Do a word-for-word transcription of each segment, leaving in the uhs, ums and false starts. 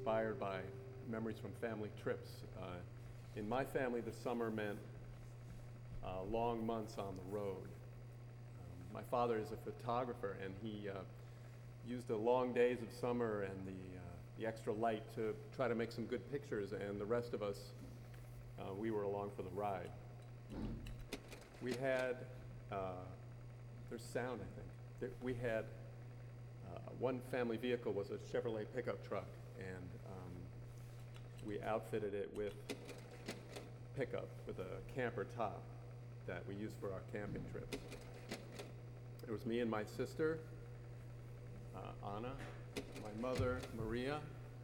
inspired by memories from family trips. Uh, in my family, the summer meant uh, long months on the road. Um, my father is a photographer, and he uh, used the long days of summer and the, uh, the extra light to try to make some good pictures, and the rest of us, uh, we were along for the ride. We had, uh, there's sound, I think. There, we had, uh, one family vehicle was a Chevrolet pickup truck, and um, we outfitted it with pickup, with a camper top that we used for our camping trips. It was me and my sister, uh, Anna, my mother, Maria,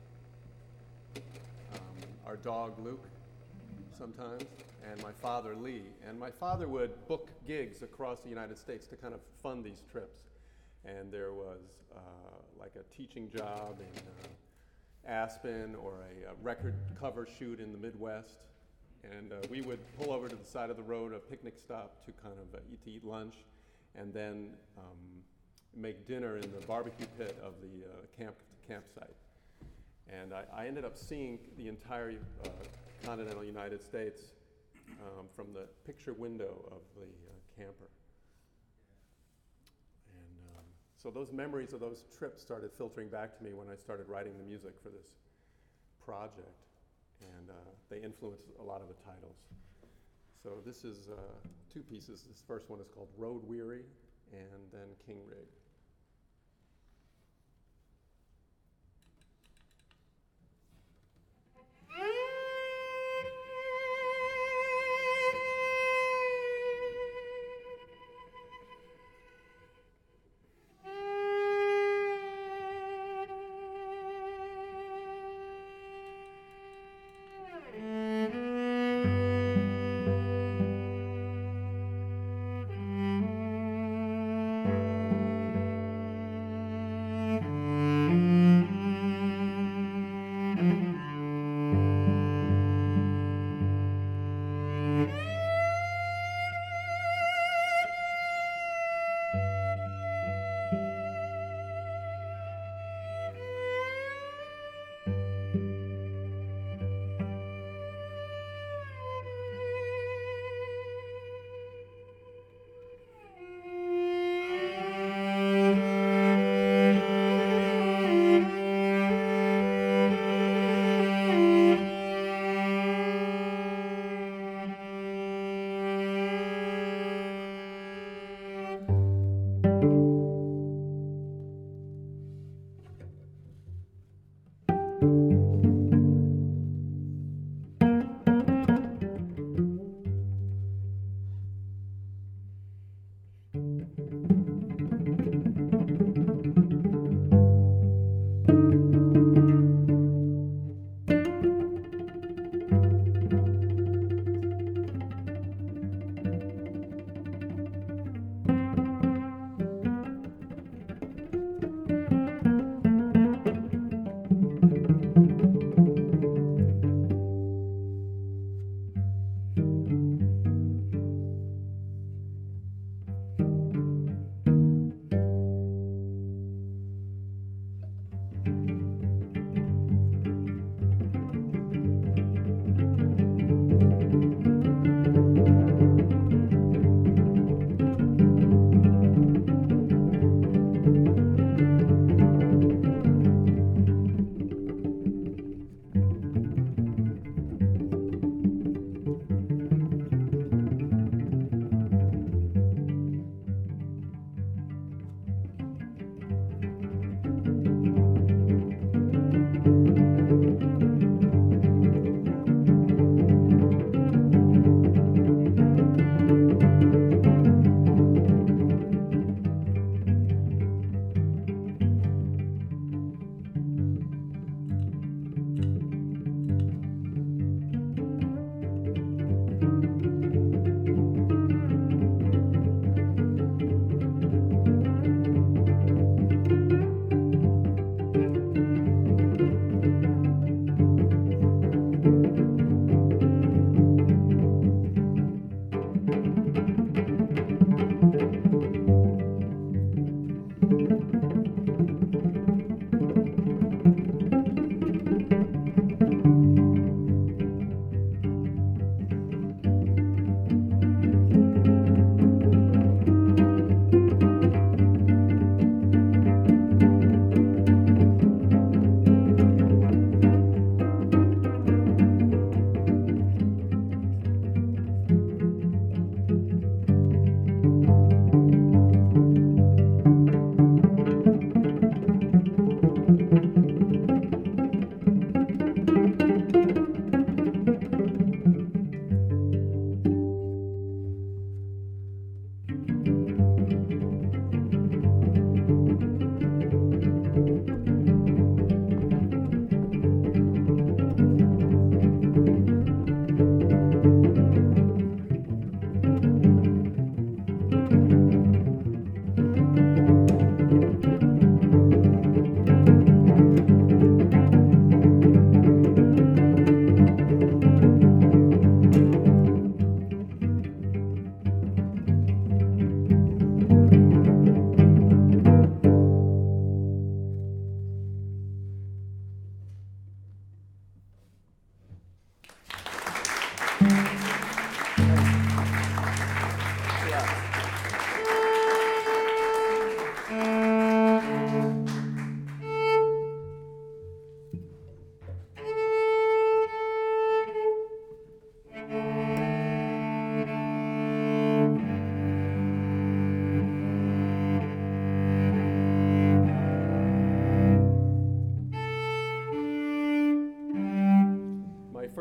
um, our dog, Luke, sometimes, and my father, Lee. And my father would book gigs across the United States to kind of fund these trips. And there was uh, like a teaching job in uh, Aspen, or a, a record cover shoot in the Midwest. And uh, we would pull over to the side of the road, a picnic stop, to kind of uh, eat, to eat lunch, and then um, make dinner in the barbecue pit of the uh, camp campsite. And I, I ended up seeing the entire uh, continental United States um, from the picture window of the uh, camper. And um, so those memories of those trips started filtering back to me when I started writing the music for this project. And uh, they influenced a lot of the titles. So this is uh, two pieces. This first one is called Road Weary, and then King Rig.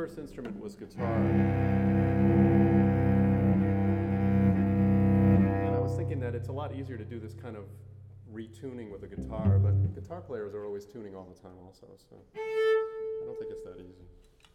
first instrument was guitar. And I was thinking that it's a lot easier to do this kind of retuning with a guitar, but guitar players are always tuning all the time also, so I don't think it's that easy.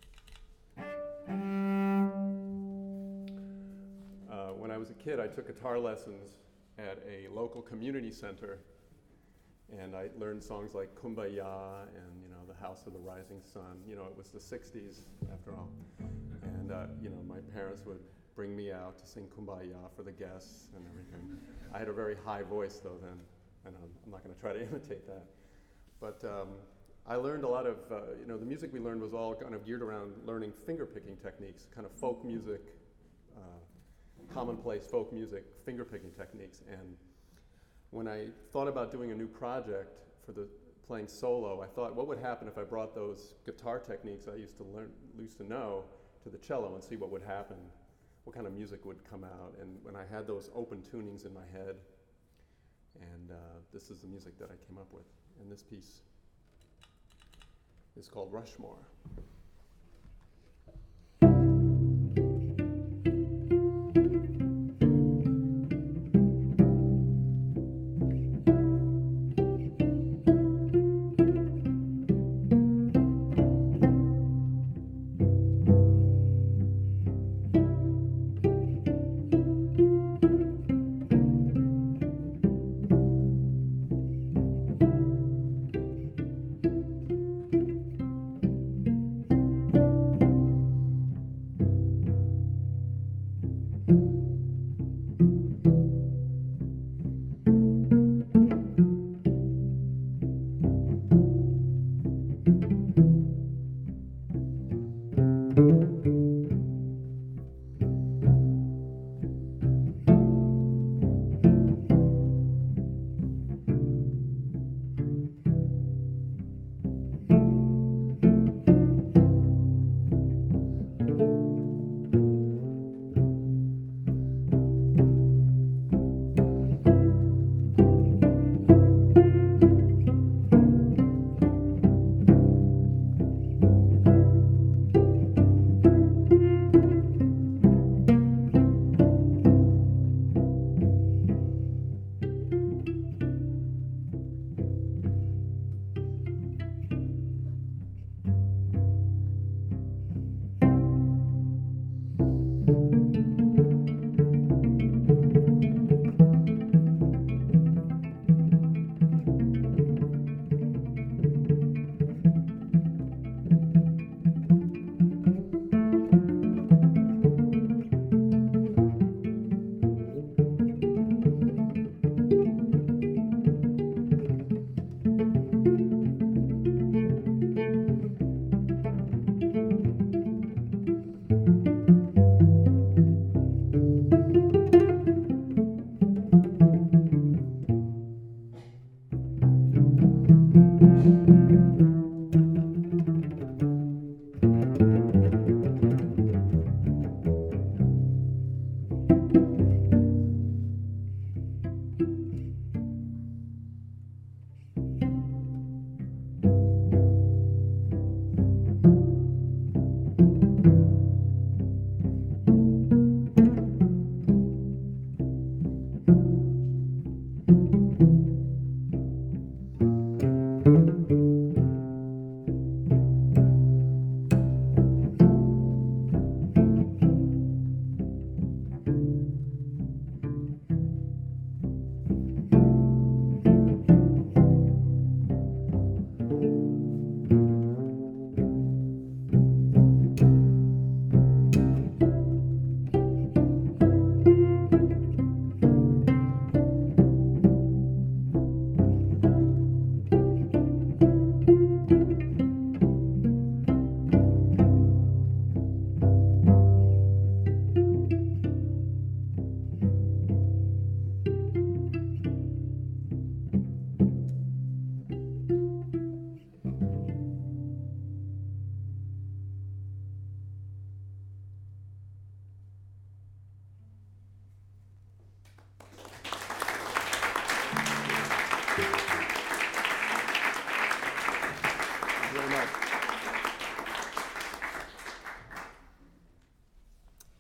Uh, when I was a kid, I took guitar lessons at a local community center, and I learned songs like Kumbaya and, you know, The House of the Rising Sun. You know, it was the sixties, after all. And, uh, you know, my parents would bring me out to sing Kumbaya for the guests and everything. I had a very high voice, though, then, and I'm, I'm not going to try to imitate that. But um, I learned a lot of, uh, you know, the music we learned was all kind of geared around learning finger-picking techniques, kind of folk music, uh, commonplace folk music, finger-picking techniques. And when I thought about doing a new project for the playing solo, I thought, what would happen if I brought those guitar techniques I used to learn, used to know, to the cello and see what would happen, what kind of music would come out. And when I had those open tunings in my head, and uh, this is the music that I came up with. And this piece is called Rushmore.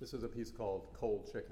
This is a piece called Cold Chicken.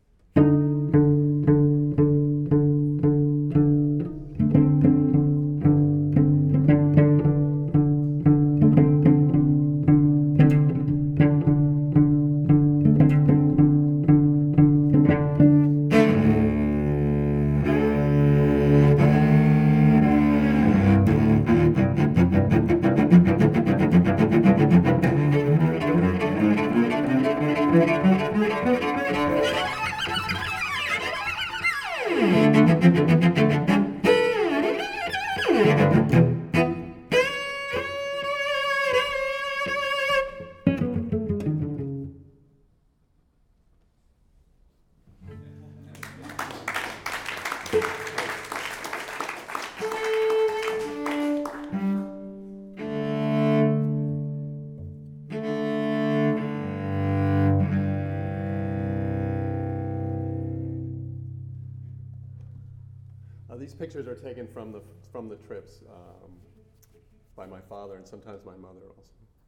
Uh, these pictures are taken from the from the trips um, by my father and sometimes my mother also.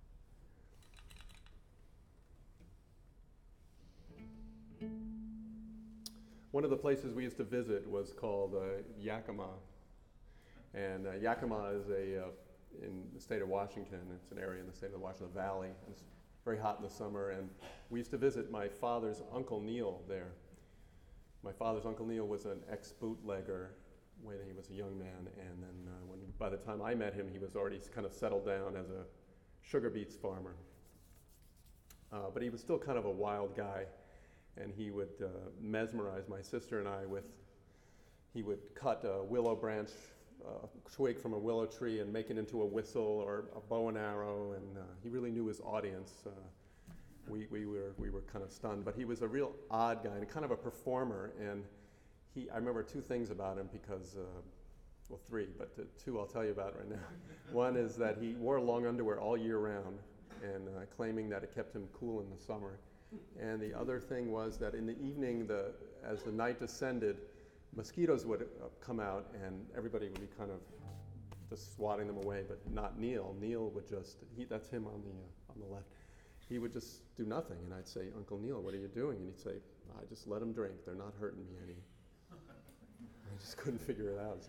One of the places we used to visit was called uh, Yakima, and uh, Yakima is a uh, in the state of Washington. It's an area in the state of the Washington Valley. It's very hot in the summer, and we used to visit my father's Uncle Neil there. My father's Uncle Neil was an ex-bootlegger when he was a young man, and then uh, when by the time I met him, he was already kind of settled down as a sugar beets farmer. Uh, but he was still kind of a wild guy, and he would uh, mesmerize my sister and I with, he would cut a willow branch, uh, twig from a willow tree and make it into a whistle or a bow and arrow, and uh, he really knew his audience. Uh, we, we, were, we were kind of stunned, but he was a real odd guy and kind of a performer, and he, I remember two things about him because, uh, well, three, but the two I'll tell you about right now. One is that he wore long underwear all year round, and uh, claiming that it kept him cool in the summer. And the other thing was that in the evening, the, as the night descended, mosquitoes would uh, come out, and everybody would be kind of just swatting them away, but not Neil. Neil would just, he, that's him on the, uh, on the left. He would just do nothing, and I'd say, "Uncle Neil, what are you doing?" And he'd say, "I just let them drink. They're not hurting me any." I just couldn't figure it out. So.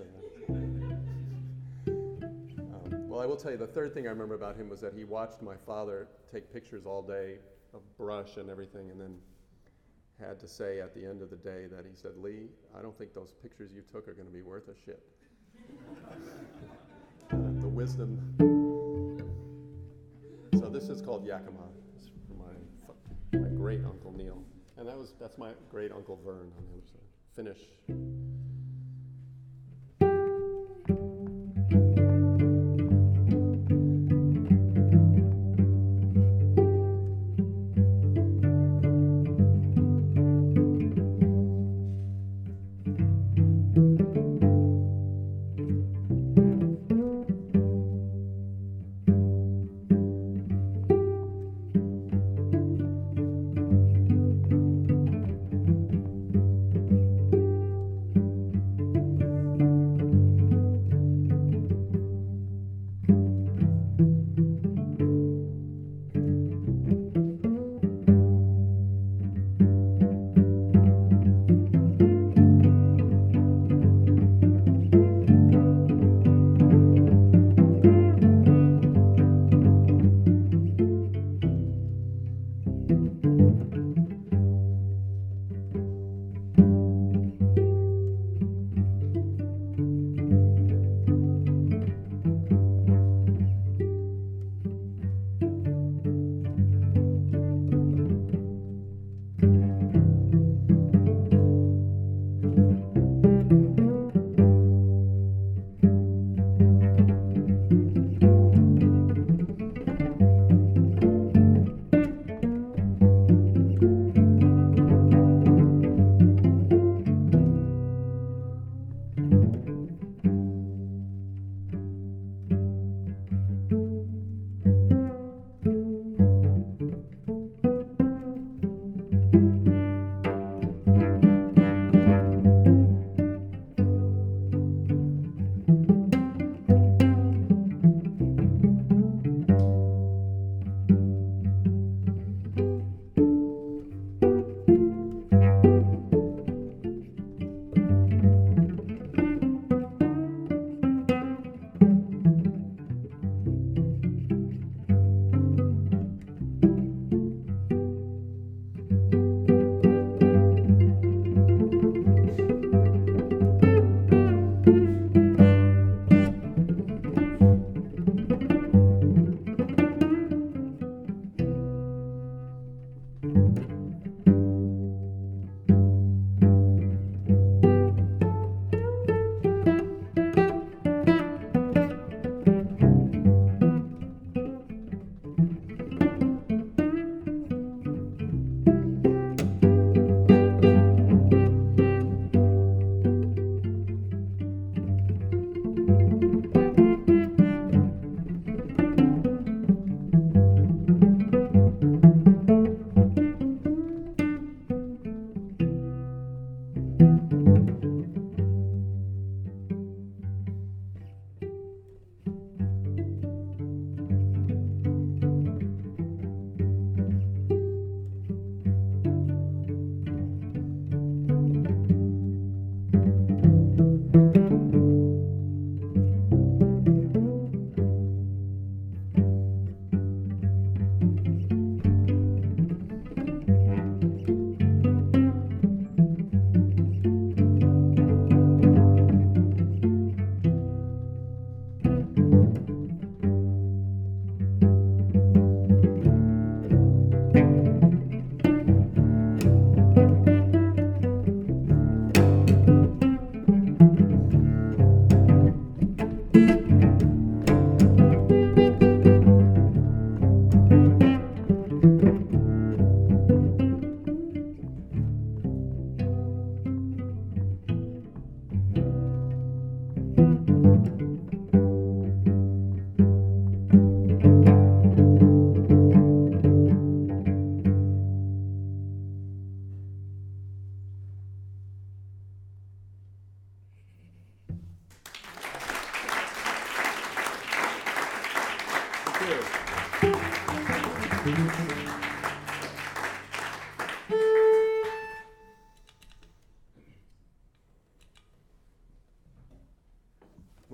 um, well, I will tell you, the third thing I remember about him was that he watched my father take pictures all day of brush and everything, and then had to say at the end of the day that he said, "Lee, I don't think those pictures you took are going to be worth a shit." uh, the wisdom. So this is called Yakima. It's from my, my great Uncle Neil. And that was that's my great Uncle Vern on the other side. Finish.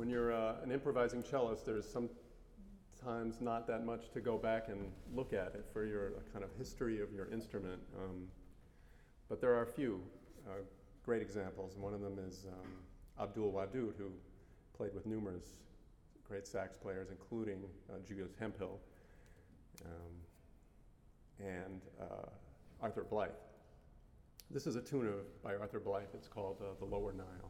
when you're uh, an improvising cellist, there's sometimes not that much to go back and look at it for your uh, kind of history of your instrument. Um, but there are a few uh, great examples, and one of them is um, Abdul Wadud, who played with numerous great sax players, including uh, Julius Hemphill um, and uh, Arthur Blythe. This is a tune of, by Arthur Blythe. It's called uh, The Lower Nile.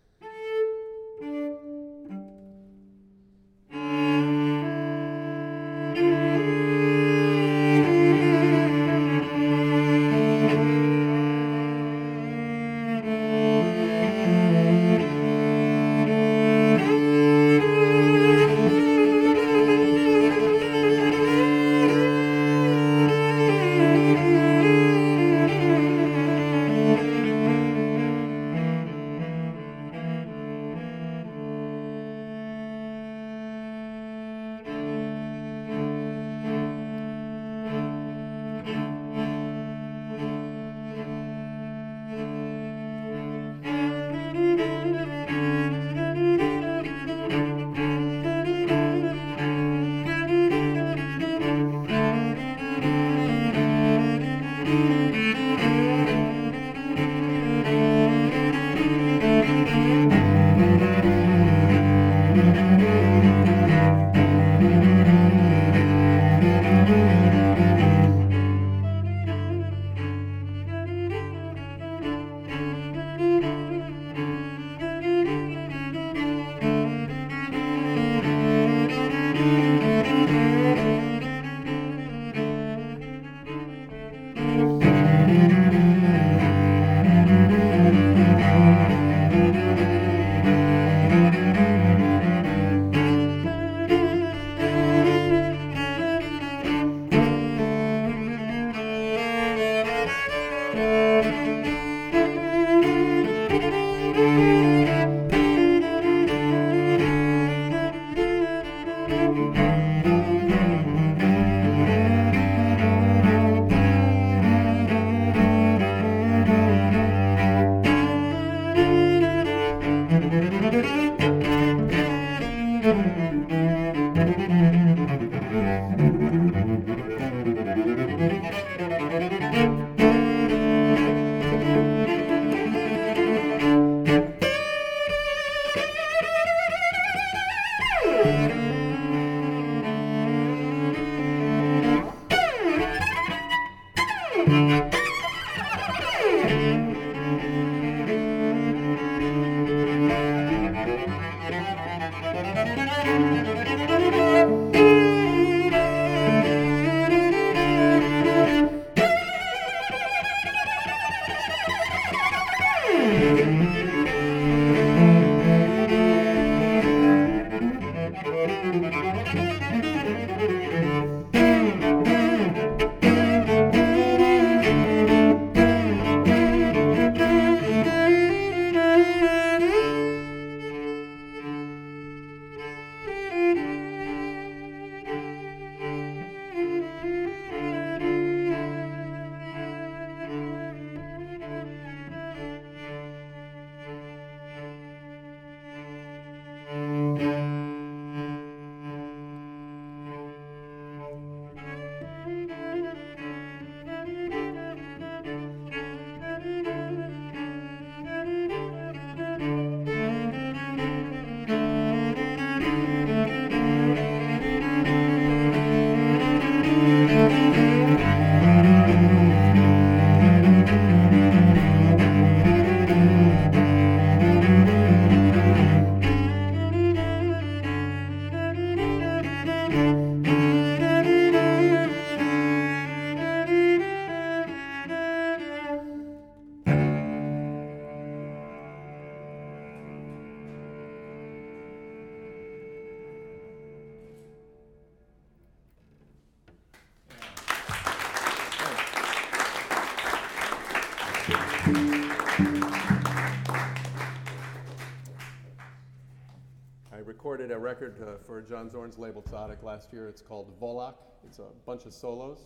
I recorded a record uh, for John Zorn's label Tzaddik last year. It's called Volak. It's a bunch of solos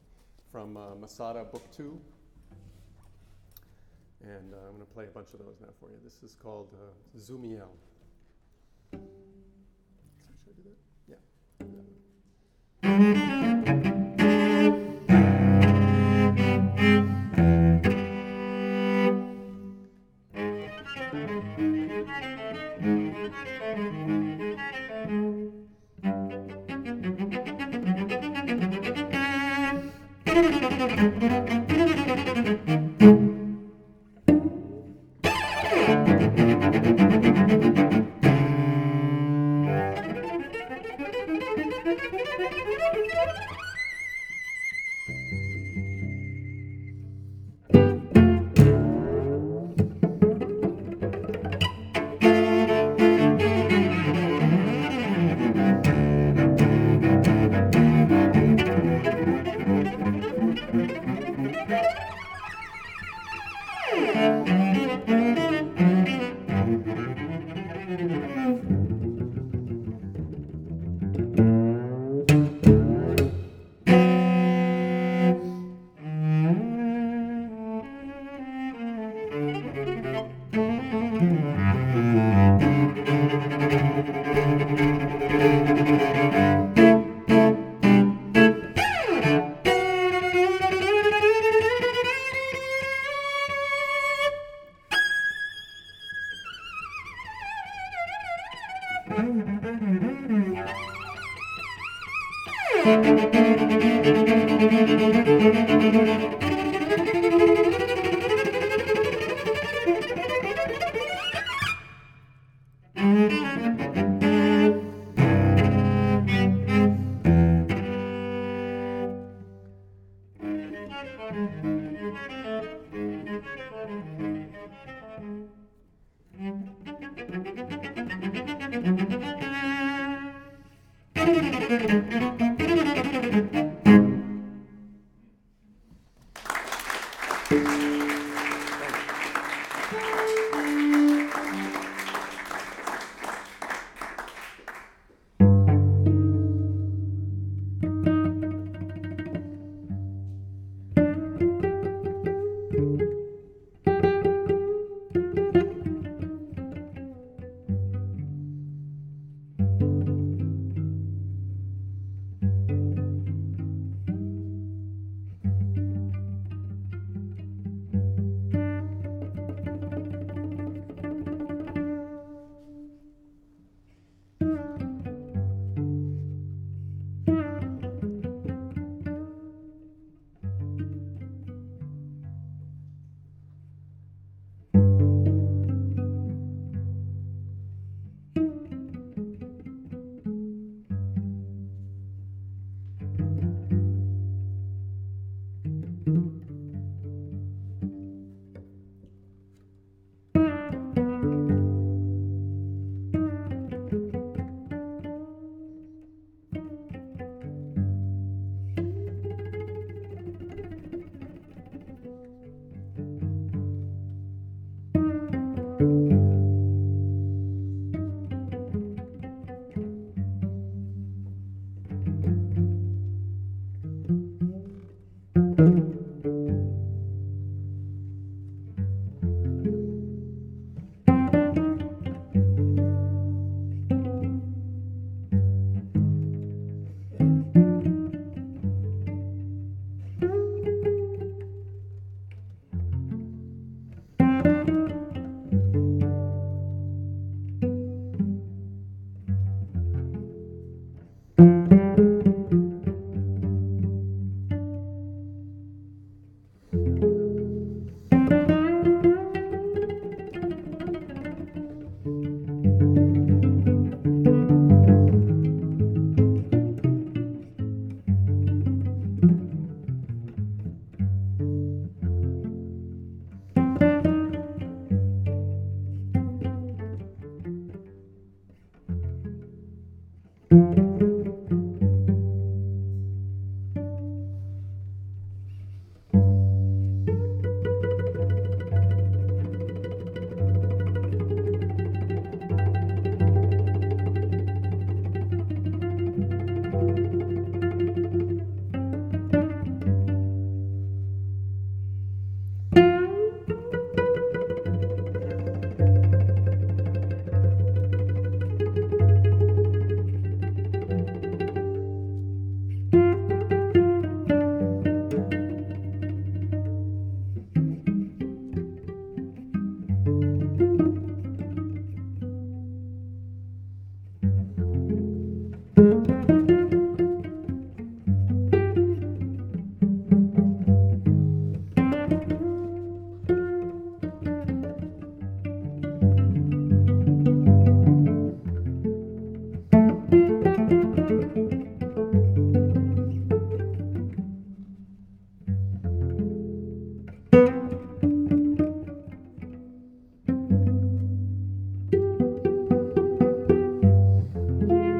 from uh, Masada Book Two. And uh, I'm going to play a bunch of those now for you. This is called uh, Zumiel. Should I do that? Yeah.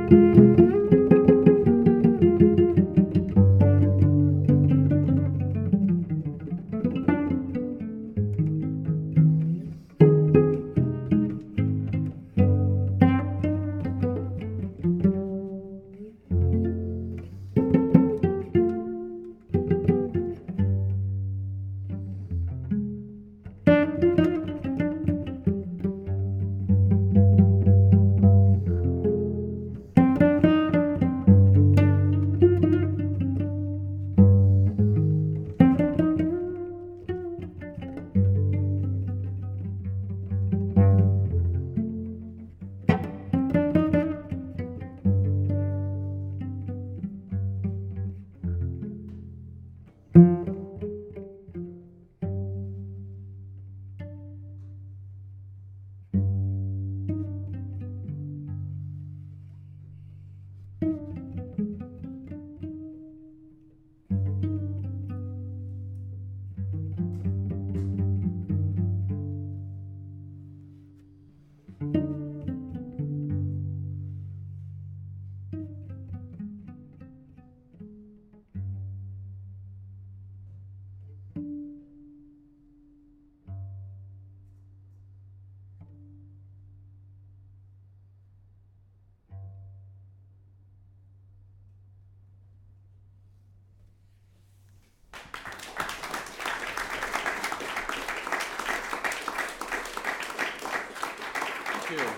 Thank you.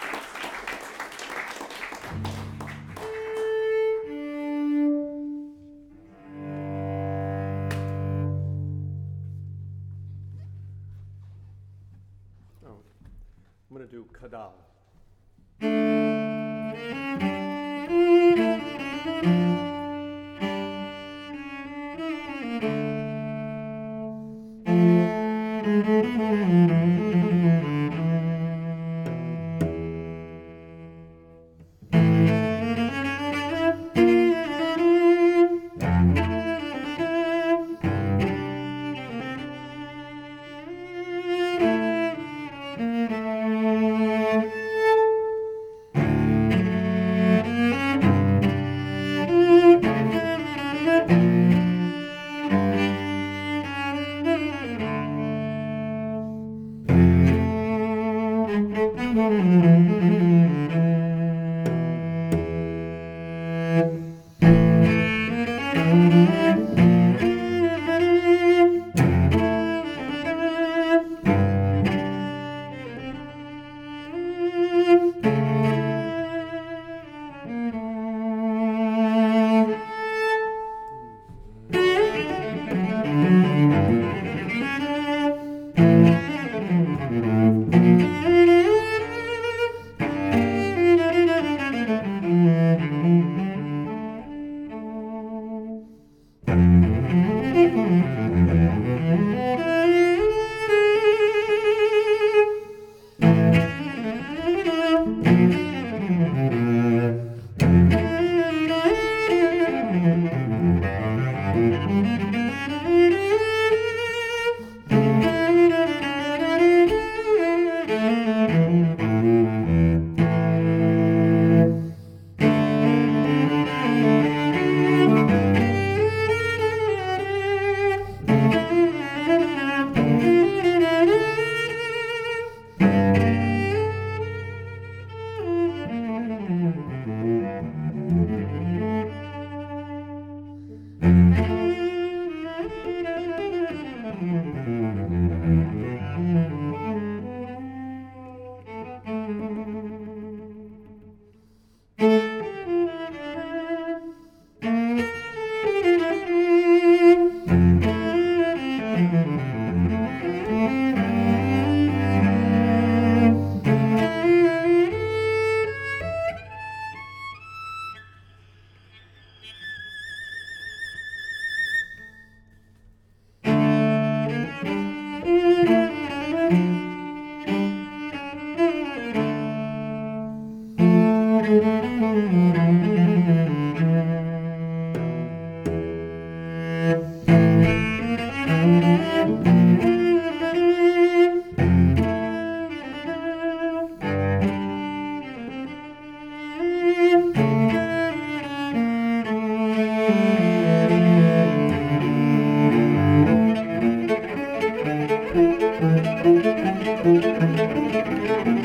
Oh, I'm going to do Kadal.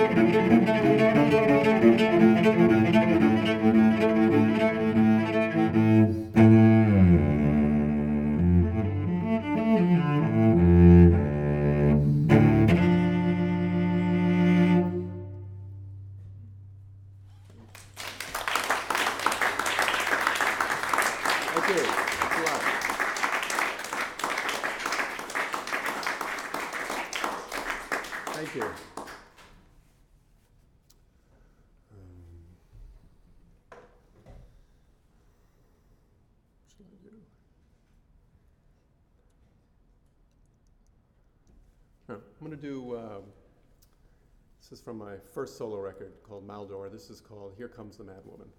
Thank you. Um, what should I do? Oh, I'm going to do, uh, this is from my first solo record called Maldor. This is called Here Comes the Mad Woman.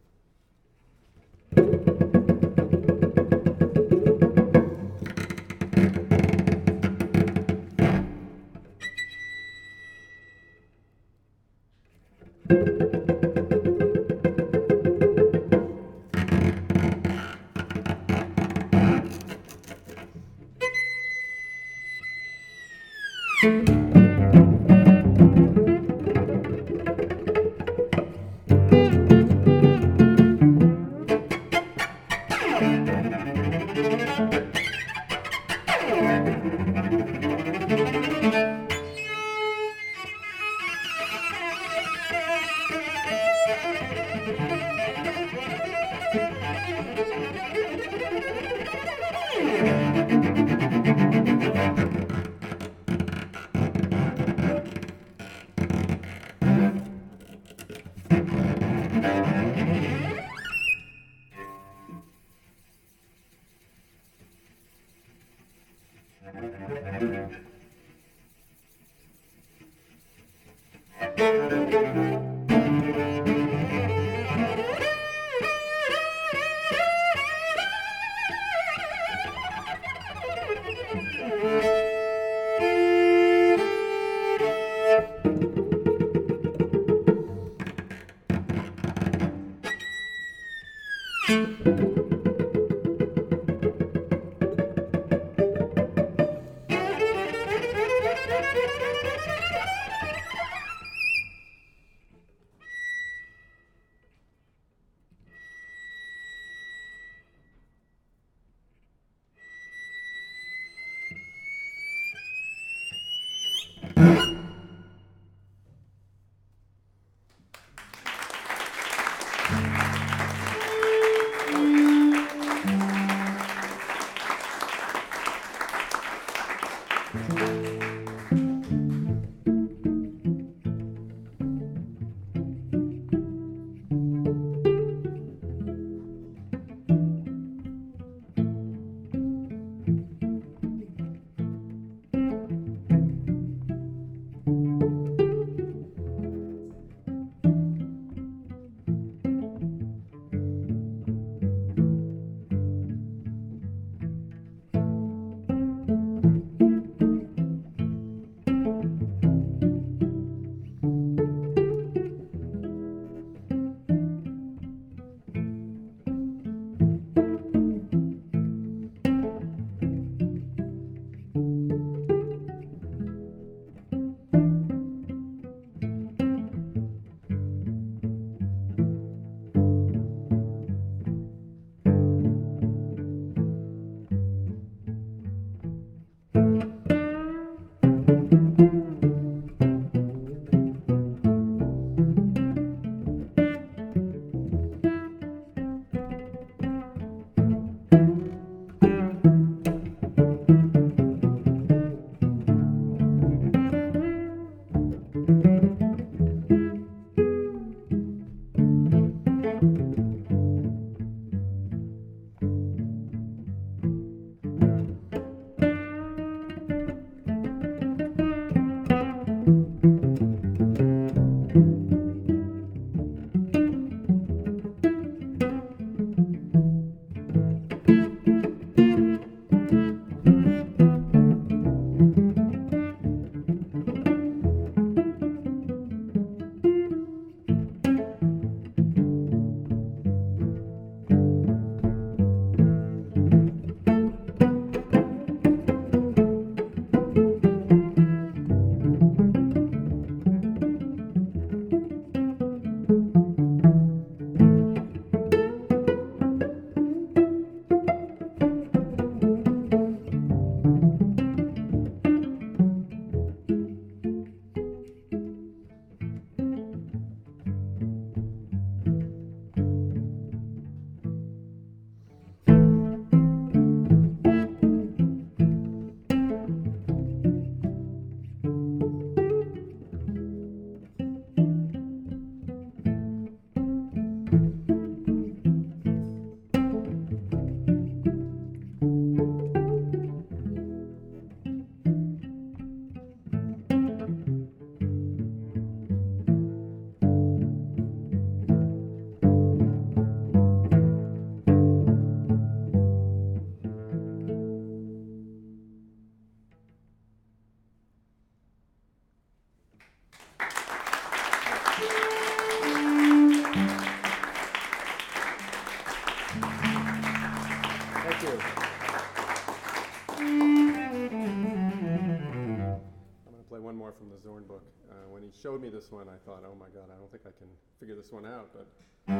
this one, I thought, oh my God, I don't think I can figure this one out, but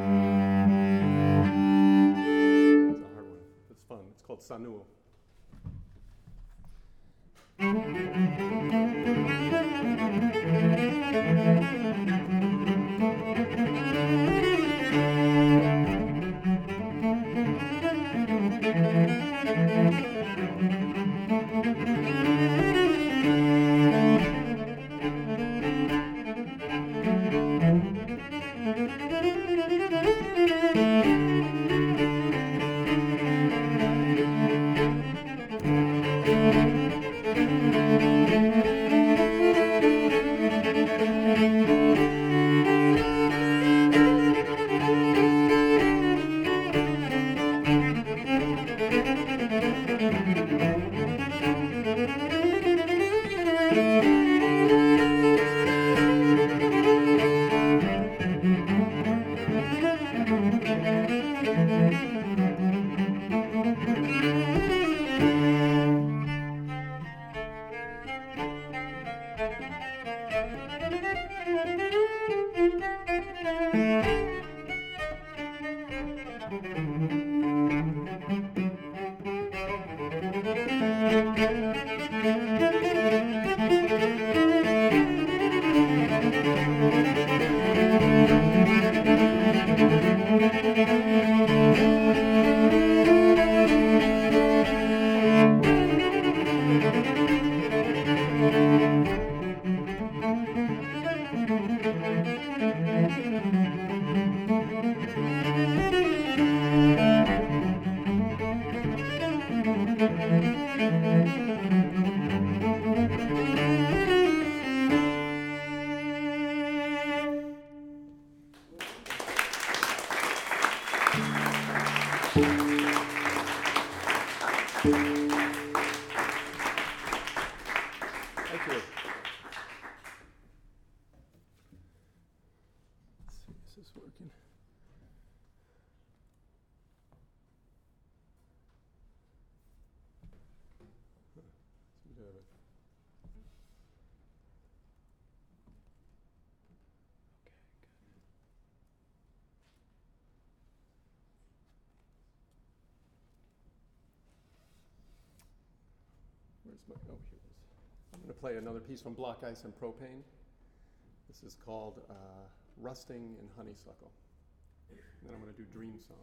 it's a hard one. It's fun. It's called Sanul. Thank you. Let's see, is this working? Huh, seem to have it. Okay, good. Where's my, oh, here it is. I'm going to play another piece from Block Ice and Propane. This is called uh, Rusting in Honeysuckle. And then I'm going to do Dream Song.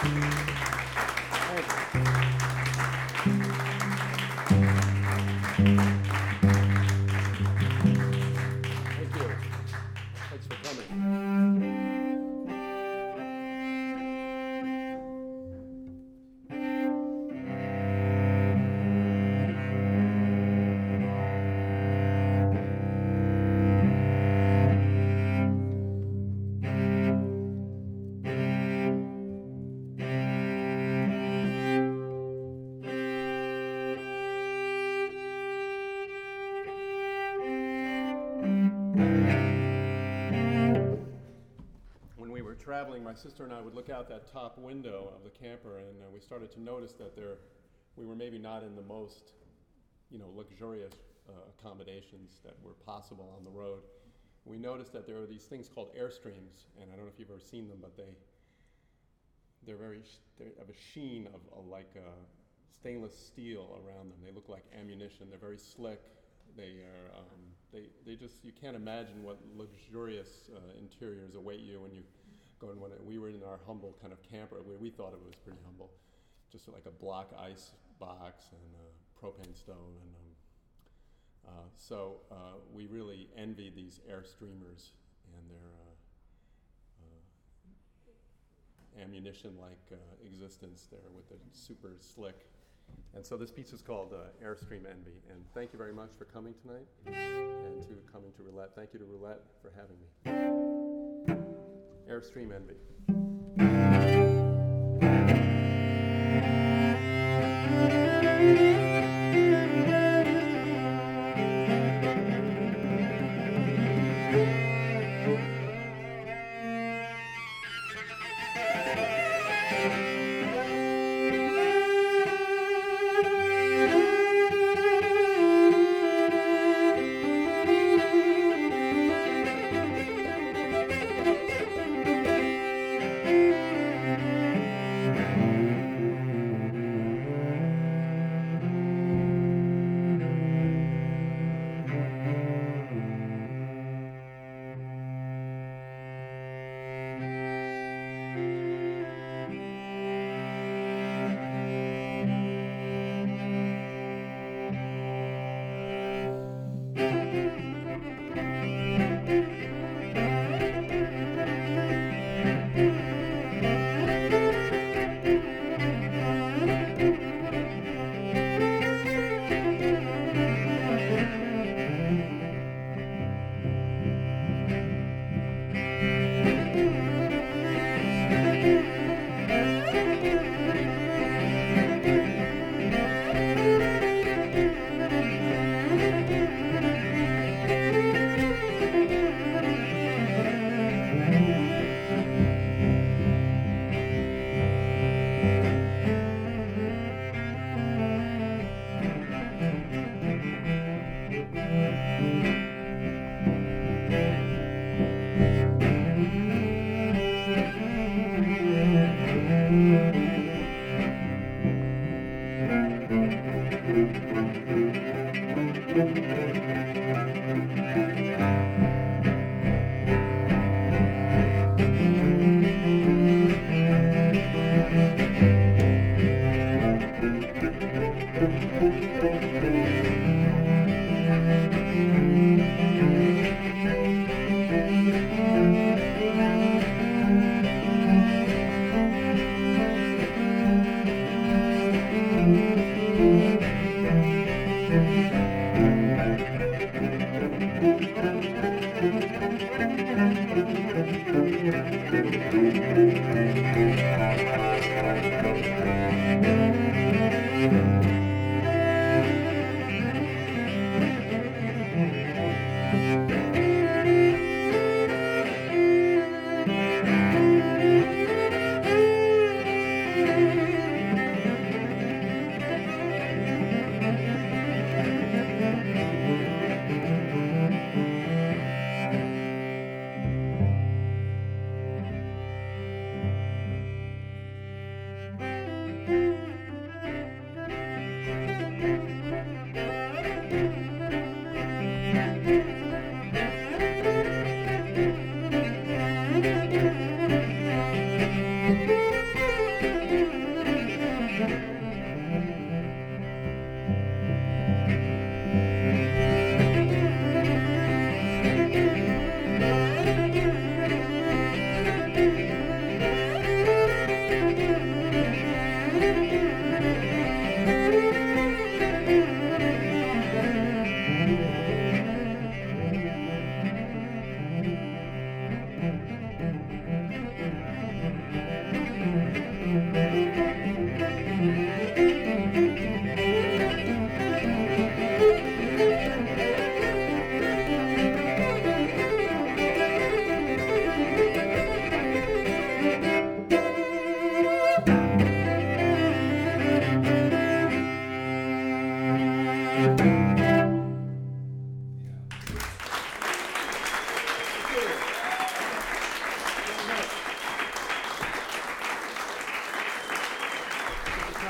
Thank you. Thanks for coming. When we were traveling, my sister and I would look out that top window of the camper, and uh, we started to notice that there, we were maybe not in the most, you know, luxurious uh, accommodations that were possible on the road. We noticed that there are these things called Airstreams, and I don't know if you've ever seen them, but they, they're very, sh- they have a sheen of, of like uh, stainless steel around them. They look like ammunition. They're very slick. They are, um, they, they just, you can't imagine what luxurious uh, interiors await you when you go in one. We were in our humble kind of camper. We, we thought it was pretty humble. Just like a block ice box and a propane stove. And um, uh, so uh, we really envy these Airstreamers and their uh, uh, ammunition-like uh, existence there with the super slick. And so this piece is called uh, Airstream Envy. And thank you very much for coming tonight and to coming to Roulette. Thank you to Roulette for having me. Airstream Envy.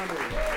Armory.